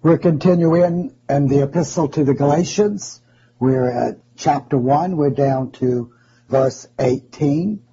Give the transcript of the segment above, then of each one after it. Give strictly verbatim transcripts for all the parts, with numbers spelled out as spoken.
We're continuing in the epistle to the Galatians. We're at chapter one. We're down to verse eighteen.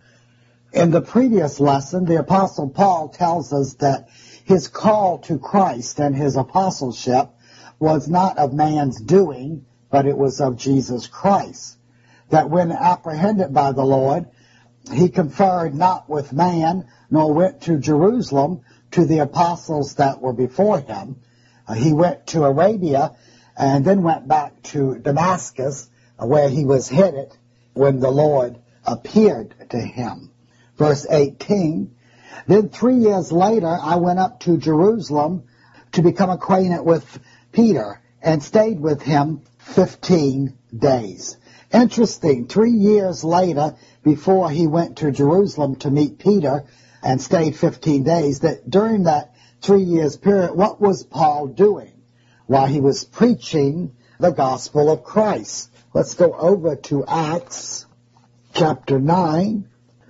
In the previous lesson, the Apostle Paul tells us that his call to Christ and his apostleship was not of man's doing, but it was of Jesus Christ. That when apprehended by the Lord, he conferred not with man, nor went to Jerusalem to the apostles that were before him. Uh, he went to Arabia and then went back to Damascus, uh, where he was headed when the Lord appeared to him. Verse eighteen, then three years later I went up to Jerusalem to become acquainted with Peter and stayed with him fifteen days. Interesting, three years later, before he went to Jerusalem to meet Peter and stayed fifteen days, that during that three years period, what was Paul doing? While he was preaching the gospel of Christ. Let's go over to Acts chapter nine.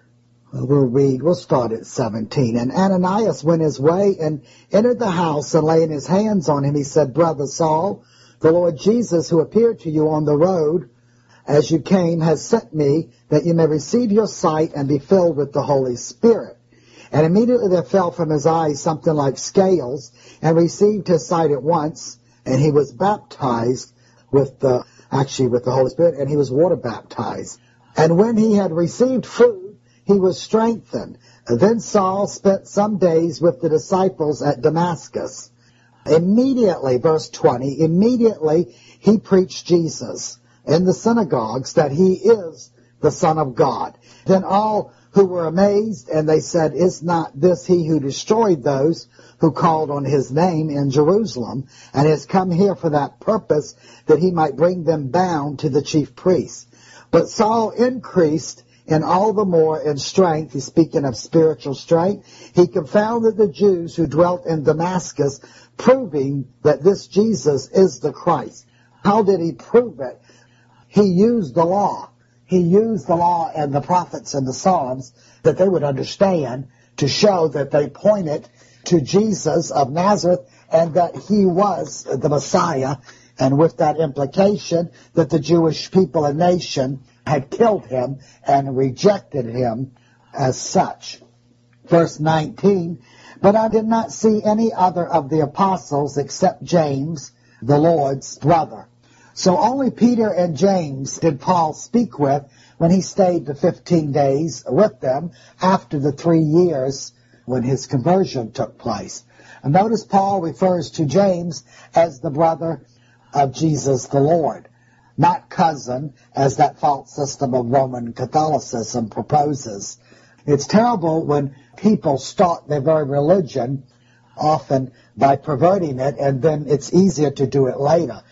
We'll read, we'll start at seventeen. And Ananias went his way and entered the house, and laying his hands on him, he said, Brother Saul, the Lord Jesus, who appeared to you on the road as you came, has sent me that you may receive your sight and be filled with the Holy Spirit. And immediately there fell from his eyes something like scales, and received his sight at once, and he was baptized with the, actually with the Holy Spirit, and he was water baptized. And when he had received food, he was strengthened. Then Saul spent some days with the disciples at Damascus. Immediately, verse twenty, immediately he preached Jesus in the synagogues that he is the Son of God. Then all who were amazed, and they said, is not this he who destroyed those who called on his name in Jerusalem, and has come here for that purpose, that he might bring them bound to the chief priests? But Saul increased in all the more in strength. He's speaking of spiritual strength. He confounded the Jews who dwelt in Damascus, proving that this Jesus is the Christ. How did he prove it? He used the law. He used the law and the prophets and the Psalms that they would understand to show that they pointed to Jesus of Nazareth and that he was the Messiah, and with that implication that the Jewish people and nation had killed him and rejected him as such. Verse nineteen, but I did not see any other of the apostles except James, the Lord's brother. So only Peter and James did Paul speak with when he stayed the fifteen days with them after the three years when his conversion took place. And notice Paul refers to James as the brother of Jesus the Lord, not cousin, as that false system of Roman Catholicism proposes. It's terrible when people start their very religion, often by perverting it, and then it's easier to do it later.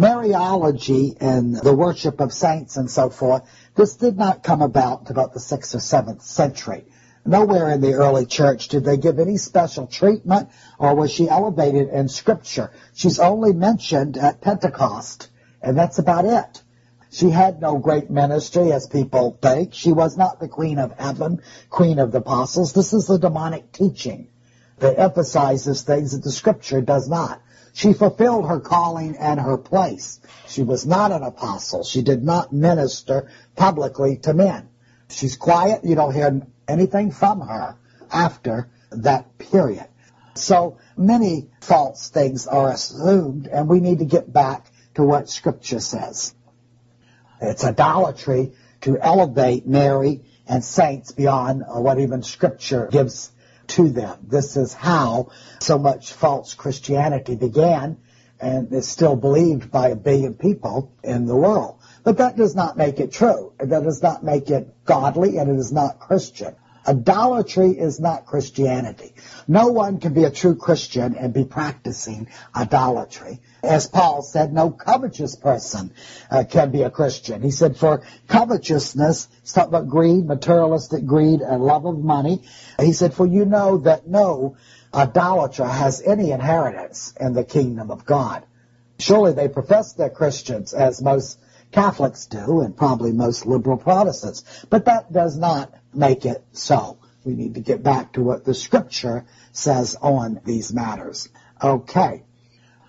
Mariology and the worship of saints and so forth, this did not come about until about the sixth or seventh century. Nowhere in the early church did they give any special treatment, or was she elevated in Scripture. She's only mentioned at Pentecost, and that's about it. She had no great ministry, as people think. She was not the Queen of Heaven, Queen of the Apostles. This is the demonic teaching that emphasizes things that the Scripture does not. She fulfilled her calling and her place. She was not an apostle. She did not minister publicly to men. She's quiet. You don't hear anything from her after that period. So many false things are assumed, and we need to get back to what Scripture says. It's idolatry to elevate Mary and saints beyond what even Scripture gives to them. This is how so much false Christianity began, and is still believed by a billion people in the world. But that does not make it true. That does not make it godly, and it is not Christian. Idolatry is not Christianity. No one can be a true Christian and be practicing idolatry. As Paul said, no covetous person uh, can be a Christian. He said, for covetousness, it's talking about greed, materialistic greed, and love of money. He said, for you know that no idolater has any inheritance in the kingdom of God. Surely they profess they're Christians, as most Catholics do, and probably most liberal Protestants. But that does not make it so. We need to get back to what the Scripture says on these matters. Okay.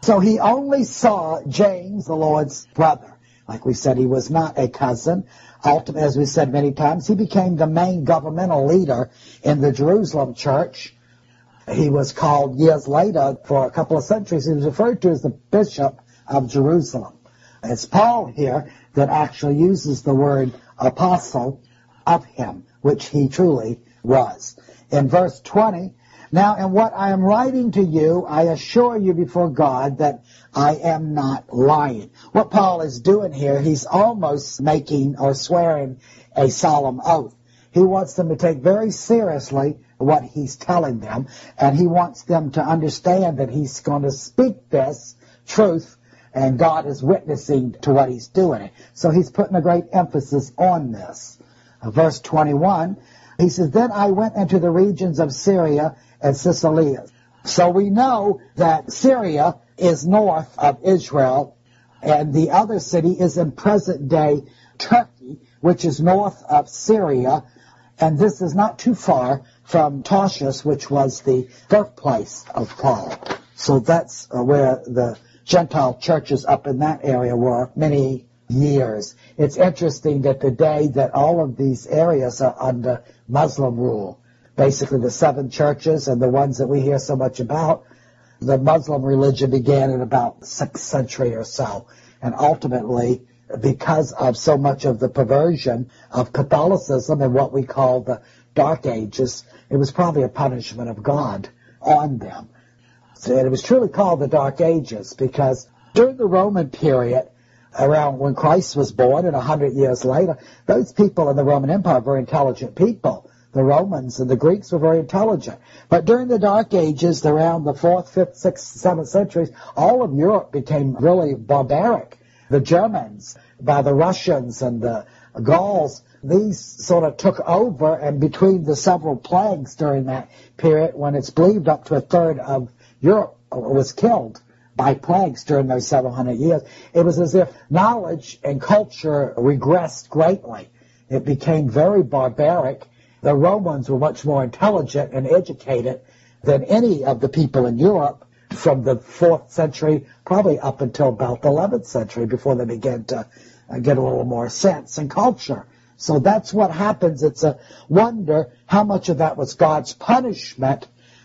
So he only saw James, the Lord's brother. Like we said, he was not a cousin. Ultimately, as we said many times, he became the main governmental leader in the Jerusalem church. He was called years later, for a couple of centuries, he was referred to as the Bishop of Jerusalem. It's Paul here that actually uses the word apostle of him, which he truly was. In verse twenty, now in what I am writing to you, I assure you before God that I am not lying. What Paul is doing here, he's almost making or swearing a solemn oath. He wants them to take very seriously what he's telling them, and he wants them to understand that he's going to speak this truth, and God is witnessing to what he's doing. So he's putting a great emphasis on this. Uh, verse twenty-one, he says, then I went into the regions of Syria and Cilicia. So we know that Syria is north of Israel, and the other city is in present-day Turkey, which is north of Syria, and this is not too far from Tarshish, which was the birthplace of Paul. So that's uh, where the Gentile churches up in that area were many years. It's interesting that the day that all of these areas are under Muslim rule, basically the seven churches and the ones that we hear so much about, the Muslim religion began in about the sixth century or so. And ultimately, because of so much of the perversion of Catholicism and what we call the Dark Ages, it was probably a punishment of God on them. And it was truly called the Dark Ages because during the Roman period, around when Christ was born and a hundred years later, those people in the Roman Empire were very intelligent people. The Romans and the Greeks were very intelligent. But during the Dark Ages, around the fourth, fifth, sixth, seventh centuries, all of Europe became really barbaric. The Germans, by the Russians and the Gauls, these sort of took over, and between the several plagues during that period, when it's believed up to a third of Europe was killed by plagues during those several hundred years, it was as if knowledge and culture regressed greatly. It became very barbaric. The Romans were much more intelligent and educated than any of the people in Europe from the fourth century, probably up until about the eleventh century, before they began to uh, get a little more sense and culture. So that's what happens. It's a wonder how much of that was God's punishment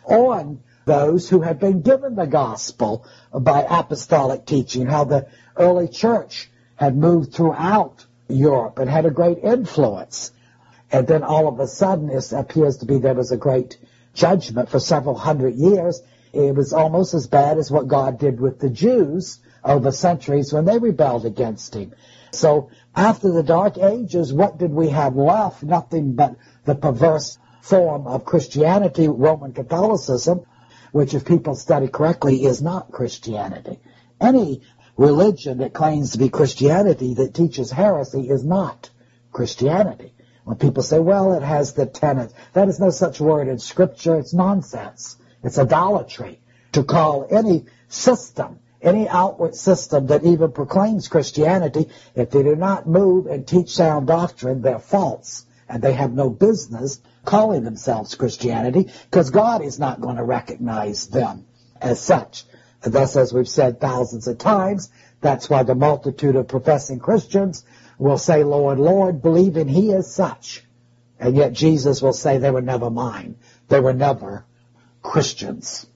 on those who had been given the gospel by apostolic teaching, how the early church had moved throughout Europe and had a great influence. And then all of a sudden, it appears to be there was a great judgment for several hundred years. It was almost as bad as what God did with the Jews over centuries when they rebelled against him. So after the Dark Ages, what did we have left? Nothing but the perverse form of Christianity, Roman Catholicism, which if people study correctly is not Christianity. Any religion that claims to be Christianity that teaches heresy is not Christianity. When people say, well, it has the tenets, that is no such word in Scripture. It's nonsense. It's idolatry to call any system, any outward system that even proclaims Christianity, if they do not move and teach sound doctrine, they're false. And they have no business calling themselves Christianity because God is not going to recognize them as such. And thus, as we've said thousands of times, that's why the multitude of professing Christians will say, Lord, Lord, believing he is such. And yet Jesus will say they were never mine. They were never Christians.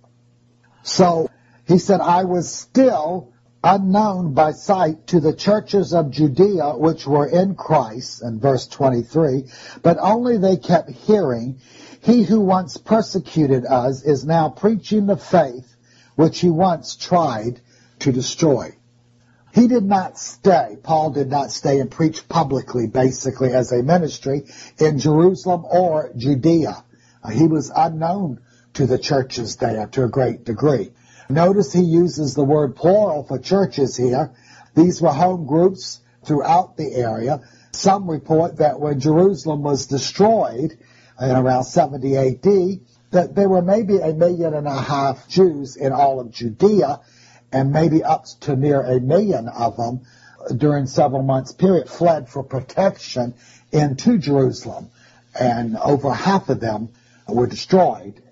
So he said, I was still unknown by sight to the churches of Judea which were in Christ, in verse twenty-three, but only they kept hearing, he who once persecuted us is now preaching the faith which he once tried to destroy. He did not stay, Paul did not stay and preach publicly, basically, as a ministry in Jerusalem or Judea. Uh, he was unknown to the churches there to a great degree. Notice he uses the word plural for churches here. These were home groups throughout the area. Some report that when Jerusalem was destroyed in around seventy A D, that there were maybe a million and a half Jews in all of Judea, and maybe up to near a million of them during several months period fled for protection into Jerusalem. And over half of them were destroyed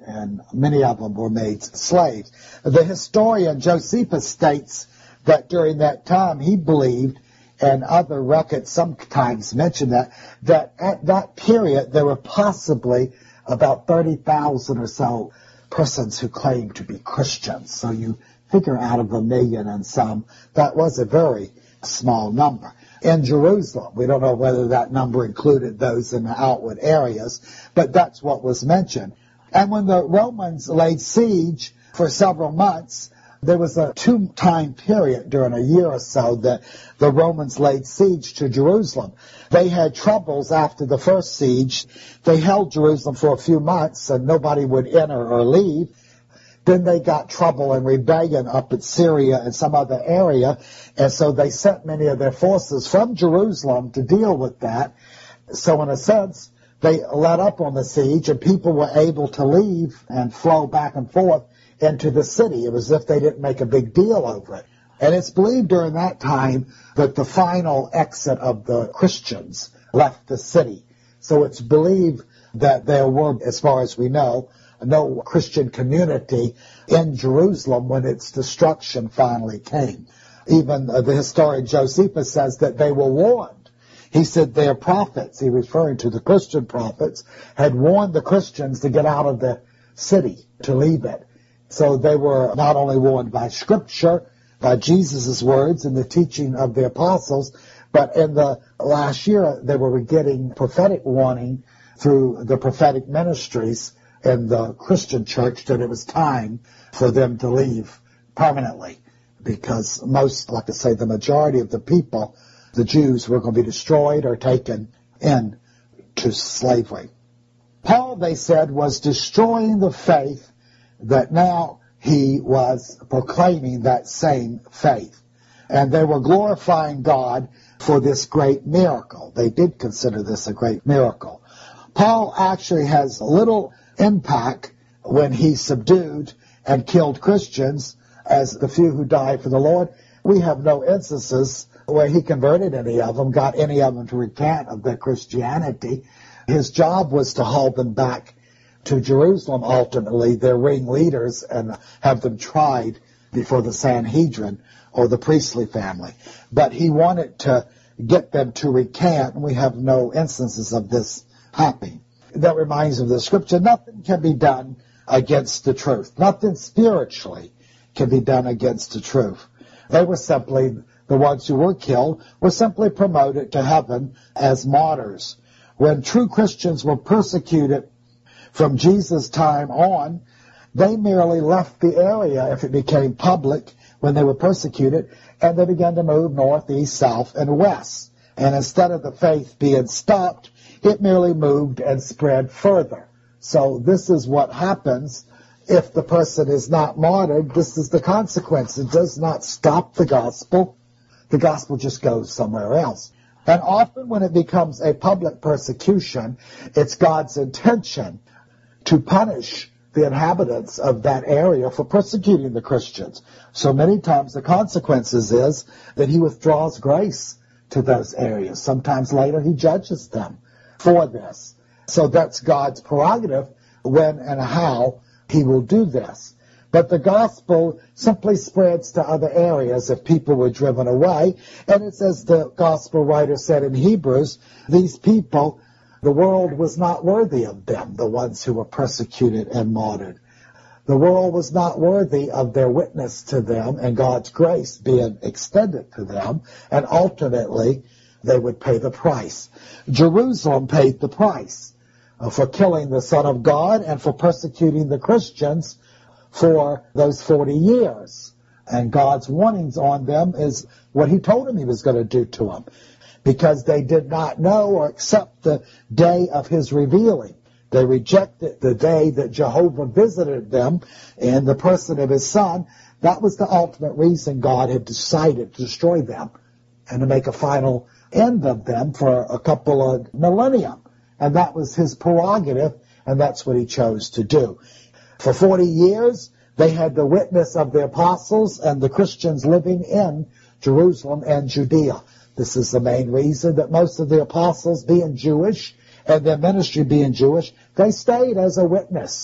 and many of them were made slaves. The historian Josephus states that during that time he believed, and other records sometimes mention that, that at that period there were possibly about thirty thousand or so persons who claimed to be Christians. So you figure out of a million and some, that was a very small number. In Jerusalem, we don't know whether that number included those in the outward areas, but that's what was mentioned. And when the Romans laid siege for several months, there was a two-time period during a year or so that the Romans laid siege to Jerusalem. They had troubles after the first siege. They held Jerusalem for a few months and nobody would enter or leave. Then they got trouble and rebellion up in Syria and some other area, and so they sent many of their forces from Jerusalem to deal with that. So in a sense, they let up on the siege and people were able to leave and flow back and forth into the city. It was as if they didn't make a big deal over it. And it's believed during that time that the final exit of the Christians left the city. So it's believed that there were, as far as we know, no Christian community in Jerusalem when its destruction finally came. Even uh, the historian Josephus says that they were warned. He said their prophets, he referring to the Christian prophets, had warned the Christians to get out of the city, to leave it. So they were not only warned by Scripture, by Jesus' words and the teaching of the apostles, but in the last year they were getting prophetic warning through the prophetic ministries in the Christian church that it was time for them to leave permanently, because most, like I say, the majority of the people, the Jews, were going to be destroyed or taken in to slavery. Paul, they said, was destroying the faith that now he was proclaiming that same faith. And they were glorifying God for this great miracle. They did consider this a great miracle. Paul actually has little impact when he subdued and killed Christians, as the few who died for the Lord. We have no instances where he converted any of them, got any of them to recant of their Christianity. His job was to haul them back to Jerusalem, ultimately, their ringleaders, and have them tried before the Sanhedrin or the priestly family. But he wanted to get them to recant, and we have no instances of this happening. That reminds me of the scripture, nothing can be done against the truth. Nothing spiritually can be done against the truth. They were simply, the ones who were killed, were simply promoted to heaven as martyrs. When true Christians were persecuted from Jesus' time on, they merely left the area if it became public when they were persecuted, and they began to move north, east, south, and west. And instead of the faith being stopped, it merely moved and spread further. So this is what happens if the person is not martyred. This is the consequence. It does not stop the gospel. The gospel just goes somewhere else. And often when it becomes a public persecution, it's God's intention to punish the inhabitants of that area for persecuting the Christians. So many times the consequences is that he withdraws grace to those areas. Sometimes later he judges them for this. So that's God's prerogative when and how he will do this. But the gospel simply spreads to other areas if people were driven away. And it's as the gospel writer said in Hebrews, these people, the world was not worthy of them, the ones who were persecuted and martyred. The world was not worthy of their witness to them and God's grace being extended to them, and ultimately they would pay the price. Jerusalem paid the price uh, for killing the Son of God and for persecuting the Christians for those forty years. And God's warnings on them is what he told them he was going to do to them, because they did not know or accept the day of his revealing. They rejected the day that Jehovah visited them in the person of his Son. That was the ultimate reason God had decided to destroy them and to make a final end of them for a couple of millennium. And that was his prerogative, and that's what he chose to do. For forty years, they had the witness of the apostles and the Christians living in Jerusalem and Judea. This is the main reason that most of the apostles, being Jewish and their ministry being Jewish, they stayed as a witness.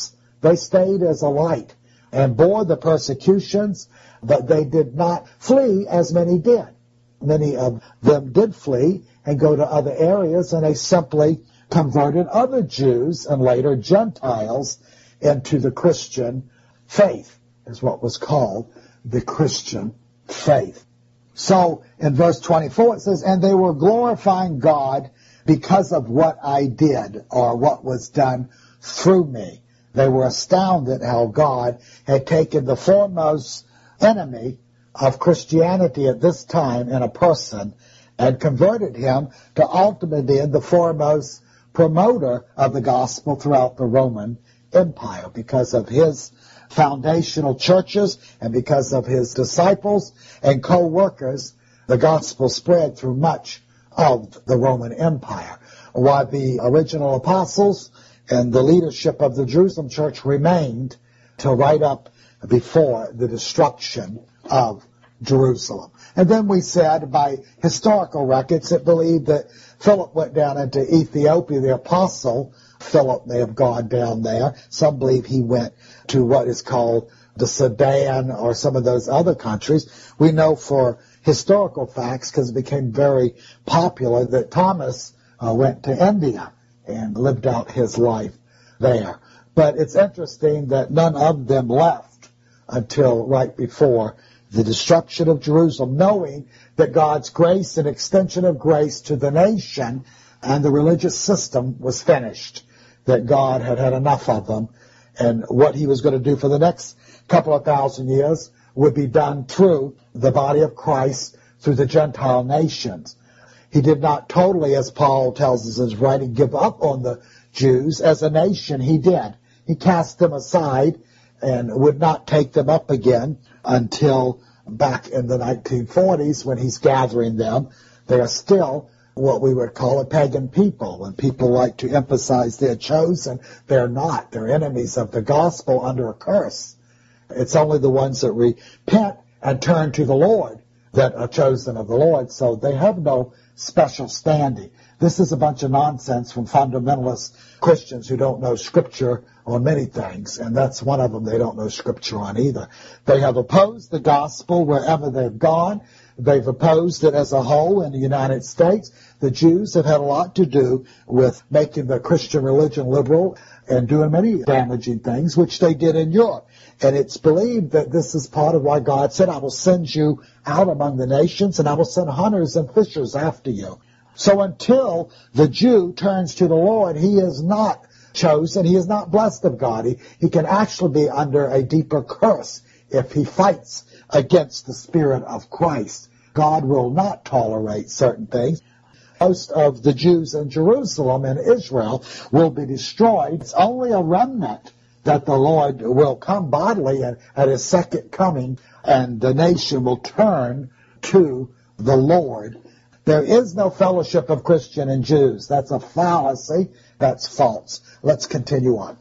They stayed as a light and bore the persecutions, but they did not flee as many did. Many of them did flee and go to other areas, and they simply converted other Jews and later Gentiles into the Christian faith, is what was called the Christian faith. So in verse twenty-four it says, and they were glorifying God because of what I did, or what was done through me. They were astounded how God had taken the foremost enemy of Christianity at this time in a person and converted him to ultimately be the foremost promoter of the gospel throughout the Roman Empire because of his foundational churches and because of his disciples and co-workers. The gospel spread through much of the Roman Empire, while the original apostles and the leadership of the Jerusalem church remained till right up before the destruction of Jerusalem. And then we said by historical records it believed that Philip went down into Ethiopia. The apostle Philip may have gone down there. Some believe he went to what is called the Sudan or some of those other countries. We know for historical facts, because it became very popular, that Thomas uh, went to India and lived out his life there. But it's interesting that none of them left until right before the destruction of Jerusalem, knowing that God's grace and extension of grace to the nation and the religious system was finished, that God had had enough of them, and what he was going to do for the next couple of thousand years would be done through the body of Christ, through the Gentile nations. He did not totally, as Paul tells us in his writing, give up on the Jews. As a nation, he did. He cast them aside and would not take them up again until back in the nineteen forties when he's gathering them. They are still what we would call a pagan people. When people like to emphasize they're chosen, they're not. They're enemies of the gospel under a curse. It's only the ones that repent and turn to the Lord that are chosen of the Lord, so they have no special standing. This is a bunch of nonsense from fundamentalist Christians who don't know Scripture on many things, and that's one of them they don't know Scripture on either. They have opposed the gospel wherever they've gone. They've opposed it as a whole in the United States. The Jews have had a lot to do with making the Christian religion liberal and doing many damaging things, which they did in Europe. And it's believed that this is part of why God said, I will send you out among the nations, and I will send hunters and fishers after you. So until the Jew turns to the Lord, he is not chosen. He is not blessed of God. He, he can actually be under a deeper curse if he fights against the Spirit of Christ. God will not tolerate certain things. Most of the Jews in Jerusalem and Israel will be destroyed. It's only a remnant that the Lord will come bodily at, at his second coming, and the nation will turn to the Lord. There is no fellowship of Christian and Jews. That's a fallacy. That's false. Let's continue on.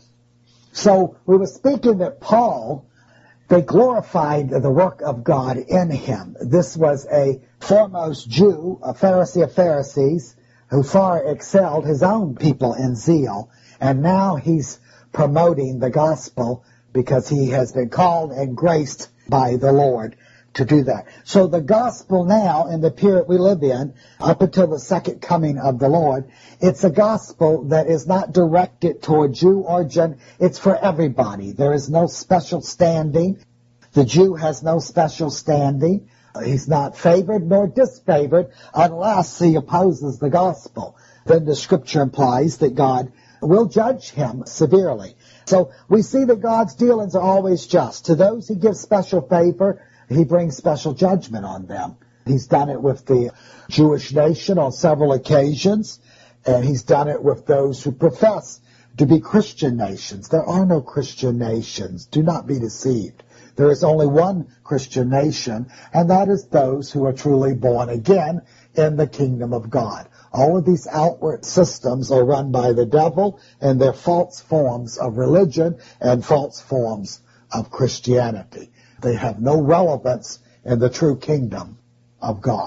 So we were speaking that Paul, they glorified the work of God in him. This was a foremost Jew, a Pharisee of Pharisees, who far excelled his own people in zeal. And now he's promoting the gospel because he has been called and graced by the Lord to do that. So the gospel now, in the period we live in, up until the second coming of the Lord, it's a gospel that is not directed toward Jew or Gentile. It's for everybody. There is no special standing. The Jew has no special standing. He's not favored nor disfavored unless he opposes the gospel. Then the scripture implies that God will judge him severely. So we see that God's dealings are always just. To those he gives special favor, he brings special judgment on them. He's done it with the Jewish nation on several occasions, and he's done it with those who profess to be Christian nations. There are no Christian nations. Do not be deceived. There is only one Christian nation, and that is those who are truly born again in the kingdom of God. All of these outward systems are run by the devil, and they're false forms of religion and false forms of Christianity. They have no relevance in the true kingdom of God.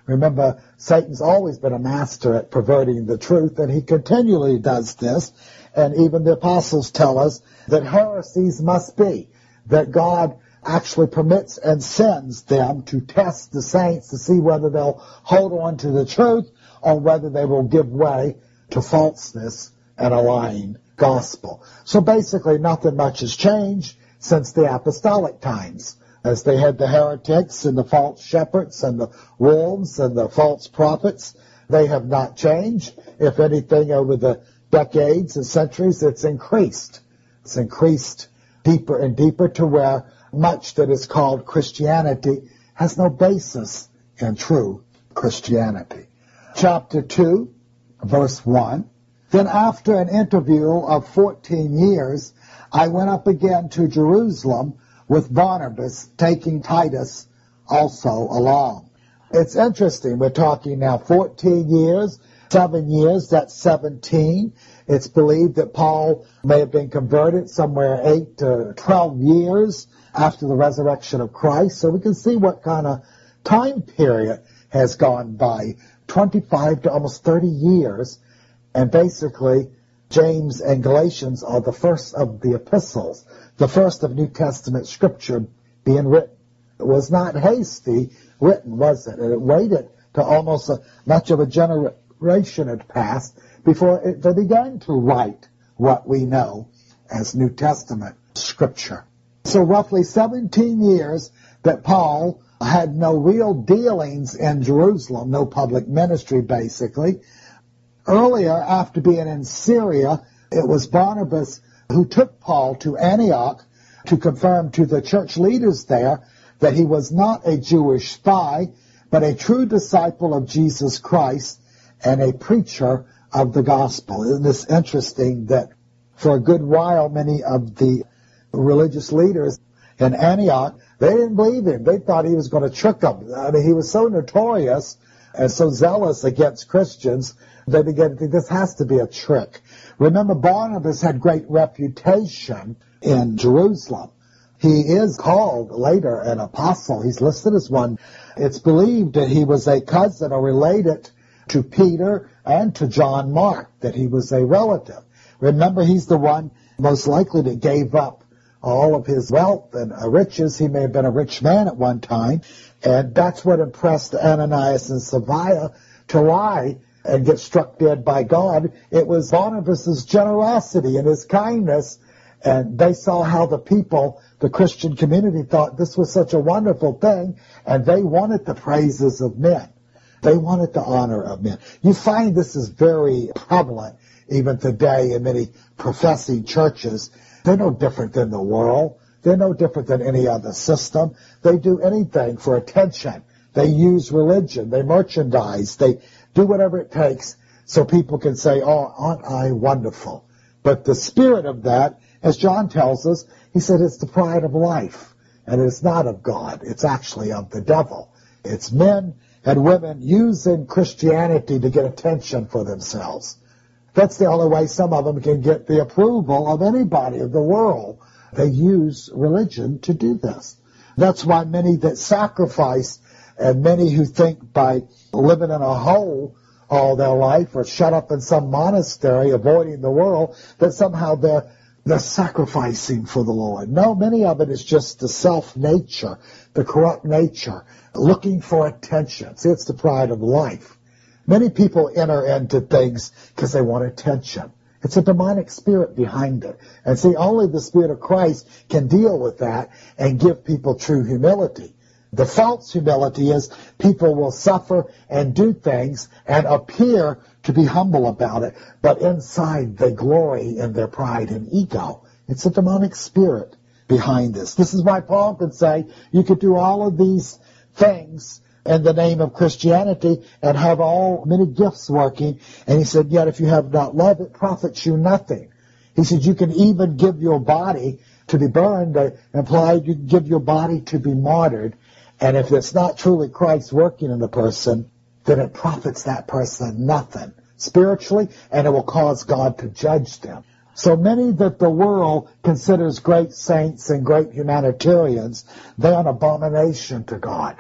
Remember, Satan's always been a master at perverting the truth, and he continually does this. And even the apostles tell us that heresies must be, that God actually permits and sends them to test the saints to see whether they'll hold on to the truth or whether they will give way to falseness and a lying gospel. So basically nothing much has changed since the apostolic times, as they had the heretics and the false shepherds and the wolves and the false prophets. They have not changed. If anything, over the decades and centuries, it's increased. It's increased deeper and deeper to where much that is called Christianity has no basis in true Christianity. Chapter two, verse one. Then after an interval of fourteen years, I went up again to Jerusalem with Barnabas, taking Titus also along. It's interesting. We're talking now fourteen years, seven years, that's seventeen. It's believed that Paul may have been converted somewhere eight to twelve years after the resurrection of Christ. So we can see what kind of time period has gone by, twenty-five to almost thirty years. And basically, James and Galatians are the first of the epistles, the first of New Testament scripture being written. It was not hasty written, was it? And it waited to almost a, much of a generation had passed before it, they began to write what we know as New Testament scripture. So roughly seventeen years that Paul had no real dealings in Jerusalem, no public ministry basically. Earlier, after being in Syria, it was Barnabas who took Paul to Antioch to confirm to the church leaders there that he was not a Jewish spy, but a true disciple of Jesus Christ and a preacher of the gospel. Isn't this interesting that for a good while many of the religious leaders in Antioch, they didn't believe him. They thought he was going to trick them. I mean, he was so notorious and so zealous against Christians, they began to think this has to be a trick. Remember, Barnabas had great reputation in Jerusalem. He is called later an apostle. He's listed as one. It's believed that he was a cousin or related to Peter and to John Mark, that he was a relative. Remember, he's the one most likely that gave up all of his wealth and riches. He may have been a rich man at one time, and that's what impressed Ananias and Sapphira to lie and get struck dead by God. It was Barnabas' generosity and his kindness, and they saw how the people, the Christian community, thought this was such a wonderful thing, and they wanted the praises of men. They wanted the honor of men. You find this is very prevalent even today in many professing churches. They're no different than the world. They're no different than any other system. They do anything for attention. They use religion. They merchandise. They do whatever it takes so people can say, oh, aren't I wonderful? But the spirit of that, as John tells us, he said it's the pride of life. And it's not of God. It's actually of the devil. It's men and women using Christianity to get attention for themselves. That's the only way some of them can get the approval of anybody of the world. They use religion to do this. That's why many that sacrifice and many who think by living in a hole all their life or shut up in some monastery avoiding the world, that somehow they're, they're sacrificing for the Lord. No, many of it is just the self-nature, the corrupt nature, looking for attention. See, it's the pride of life. Many people enter into things because they want attention. It's a demonic spirit behind it. And see, only the Spirit of Christ can deal with that and give people true humility. The false humility is people will suffer and do things and appear to be humble about it, but inside they glory in their pride and ego. It's a demonic spirit behind this. This is why Paul could say you could do all of these things in the name of Christianity and have all many gifts working. And he said, yet if you have not love, it profits you nothing. He said, you can even give your body to be burned, uh, implied you can give your body to be martyred. And if it's not truly Christ working in the person, then it profits that person nothing spiritually, and it will cause God to judge them. So many that the world considers great saints and great humanitarians, they're an abomination to God.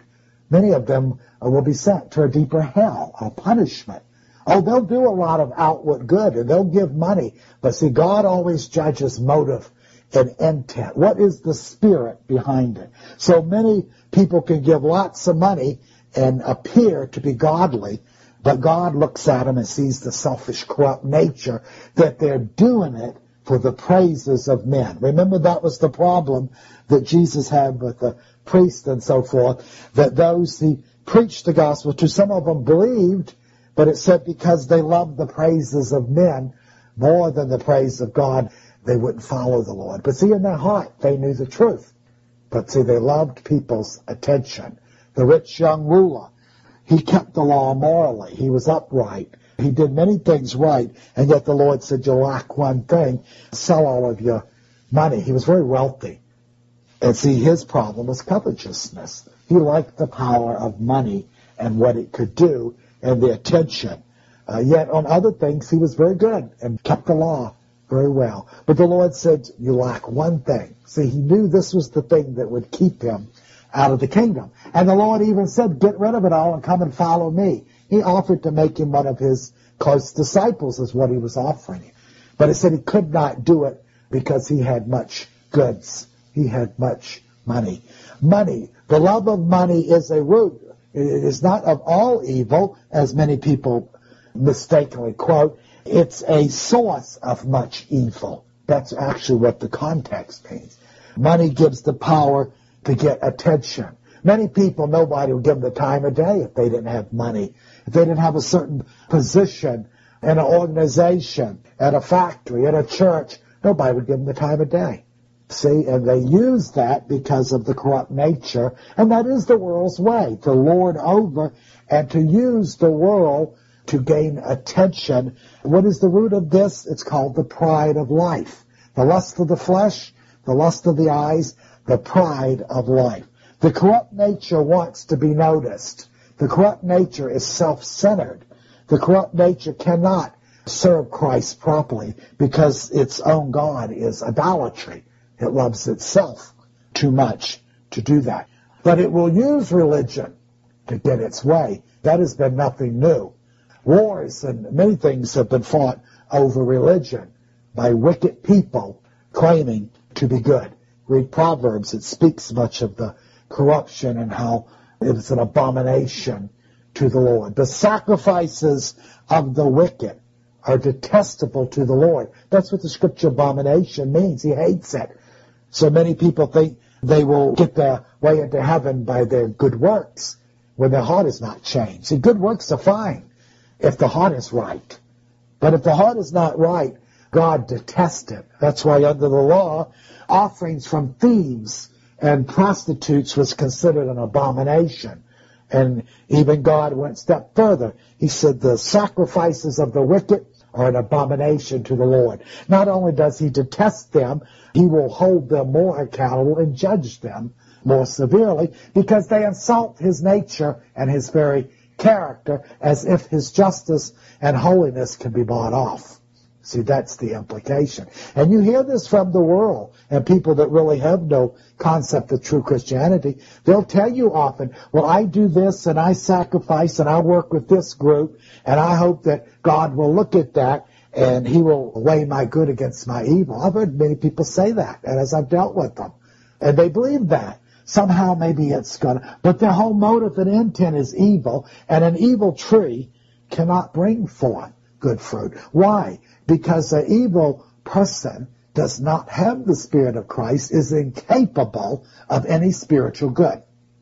Many of them will be sent to a deeper hell, a punishment. Oh, they'll do a lot of outward good, and they'll give money. But see, God always judges motive and intent. What is the spirit behind it? So many people can give lots of money and appear to be godly, but God looks at them and sees the selfish, corrupt nature, that they're doing it for the praises of men. Remember, that was the problem that Jesus had with the priests and so forth, that those he preached the gospel to, some of them believed, but it said because they loved the praises of men more than the praise of God, they wouldn't follow the Lord. But see, in their heart, they knew the truth. But see, they loved people's attention. The rich young ruler, he kept the law morally. He was upright. He did many things right, and yet the Lord said, you lack one thing. Sell all of your money. He was very wealthy. And see, his problem was covetousness. He liked the power of money and what it could do and the attention. Uh, yet on other things, he was very good and kept the law very well. But the Lord said, you lack one thing. See, he knew this was the thing that would keep him out of the kingdom. And the Lord even said, get rid of it all and come and follow me. He offered to make him one of his close disciples, is what he was offering him. But he said he could not do it because he had much goods. He had much money. Money, the love of money is a root. It is not of all evil, as many people mistakenly quote. It's a source of much evil. That's actually what the context means. Money gives the power to get attention. Many people, nobody would give them the time of day if they didn't have money. If they didn't have a certain position in an organization, at a factory, at a church, nobody would give them the time of day. See, and they use that because of the corrupt nature, and that is the world's way, to lord over and to use the world to gain attention. What is the root of this? It's called the pride of life. The lust of the flesh, the lust of the eyes, the pride of life. The corrupt nature wants to be noticed. The corrupt nature is self-centered. The corrupt nature cannot serve Christ properly because its own God is idolatry. It loves itself too much to do that. But it will use religion to get its way. That has been nothing new. Wars and many things have been fought over religion by wicked people claiming to be good. Read Proverbs. It speaks much of the corruption and how it is an abomination to the Lord. The sacrifices of the wicked are detestable to the Lord. That's what the scripture abomination means. He hates it. So many people think they will get their way into heaven by their good works when their heart is not changed. See, good works are fine if the heart is right. But if the heart is not right, God detests it. That's why under the law, offerings from thieves and prostitutes was considered an abomination. And even God went a step further. He said the sacrifices of the wicked are an abomination to the Lord. Not only does he detest them, he will hold them more accountable and judge them more severely because they insult his nature and his very character as if his justice and holiness can be bought off. See, that's the implication. And you hear this from the world and people that really have no concept of true Christianity. They'll tell you often, well, I do this and I sacrifice and I work with this group and I hope that God will look at that and he will weigh my good against my evil. I've heard many people say that, and as I've dealt with them. And they believe that. Somehow maybe it's going to, but their whole motive and intent is evil, and an evil tree cannot bring forth good fruit. Why? Because an evil person does not have the Spirit of Christ, is incapable of any spiritual good.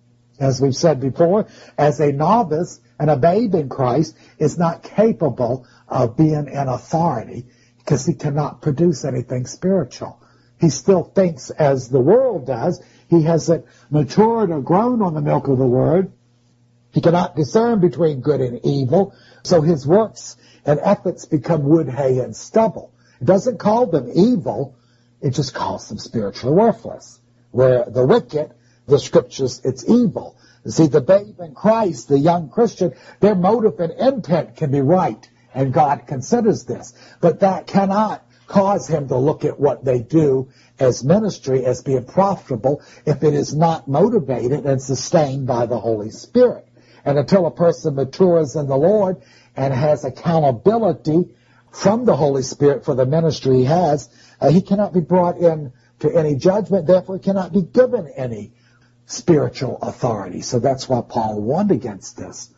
As we've said before, as a novice and a babe in Christ is not capable of being an authority because he cannot produce anything spiritual. He still thinks as the world does. He hasn't matured or grown on the milk of the Word. He cannot discern between good and evil, so his works and efforts become wood, hay, and stubble. It doesn't call them evil, it just calls them spiritually worthless. Where the wicked, the scriptures, it's evil. You see, the babe in Christ, the young Christian, their motive and intent can be right, and God considers this. But that cannot cause him to look at what they do as ministry as being profitable if it is not motivated and sustained by the Holy Spirit. And until a person matures in the Lord and has accountability from the Holy Spirit for the ministry he has, uh, he cannot be brought in to any judgment, therefore he cannot be given any spiritual authority. So that's why Paul warned against this.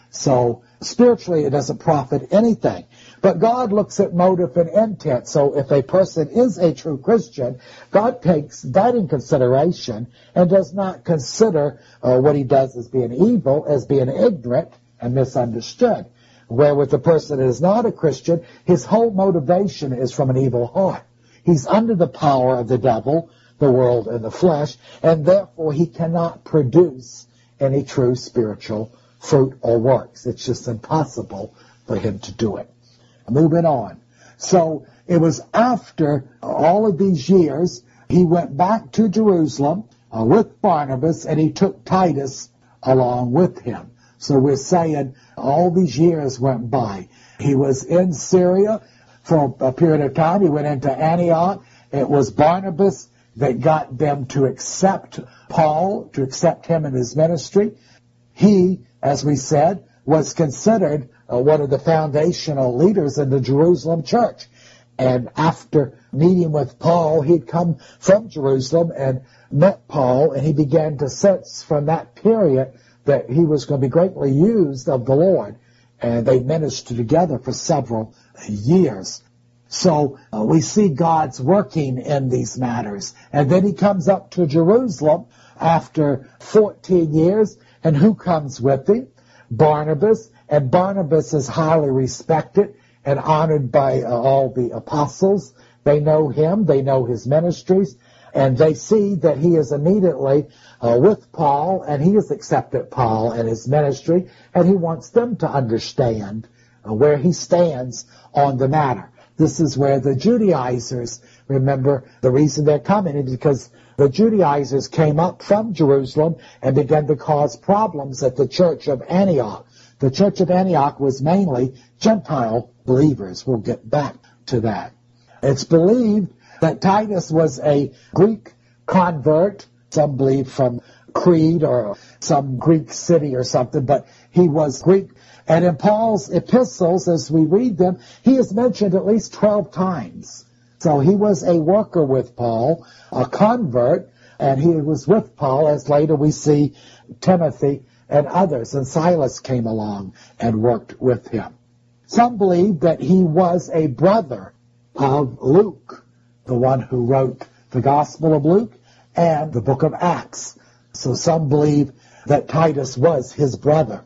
So spiritually it doesn't profit anything. But God looks at motive and intent. So if a person is a true Christian, God takes that in consideration and does not consider uh, what he does as being evil, as being ignorant and misunderstood. Where with the person that is not a Christian, his whole motivation is from an evil heart. He's under the power of the devil, the world, and the flesh, and therefore he cannot produce any true spiritual fruit or works. It's just impossible for him to do it. Moving on. So it was after all of these years, he went back to Jerusalem uh, with Barnabas, and he took Titus along with him. So we're saying all these years went by. He was in Syria for a period of time. He went into Antioch. It was Barnabas that got them to accept Paul, to accept him in his ministry. He, as we said, was considered uh, one of the foundational leaders in the Jerusalem church. And after meeting with Paul, he'd come from Jerusalem and met Paul, and he began to sense from that period that he was going to be greatly used of the Lord. And they ministered together for several years. So uh, we see God's working in these matters. And then he comes up to Jerusalem after fourteen years. And who comes with him? Barnabas. And Barnabas is highly respected and honored by uh, all the apostles. They know him. They know his ministries. And they see that he is immediately uh, with Paul, and he has accepted Paul and his ministry, and he wants them to understand uh, where he stands on the matter. This is where the Judaizers, remember, the reason they're coming is because the Judaizers came up from Jerusalem and began to cause problems at the church of Antioch. The church of Antioch was mainly Gentile believers. We'll get back to that. It's believed that Titus was a Greek convert, some believe from Crete or some Greek city or something, but he was Greek. And in Paul's epistles, as we read them, he is mentioned at least twelve times. So he was a worker with Paul, a convert, and he was with Paul, as later we see Timothy and others, and Silas came along and worked with him. Some believe that he was a brother of Luke, the one who wrote the Gospel of Luke and the book of Acts. So some believe that Titus was his brother.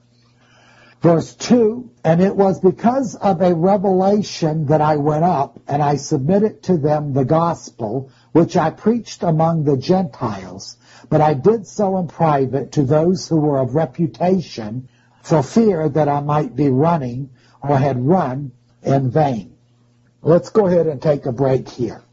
Verse two, and it was because of a revelation that I went up, and I submitted to them the gospel, which I preached among the Gentiles, but I did so in private to those who were of reputation, for fear that I might be running or had run in vain. Let's go ahead and take a break here.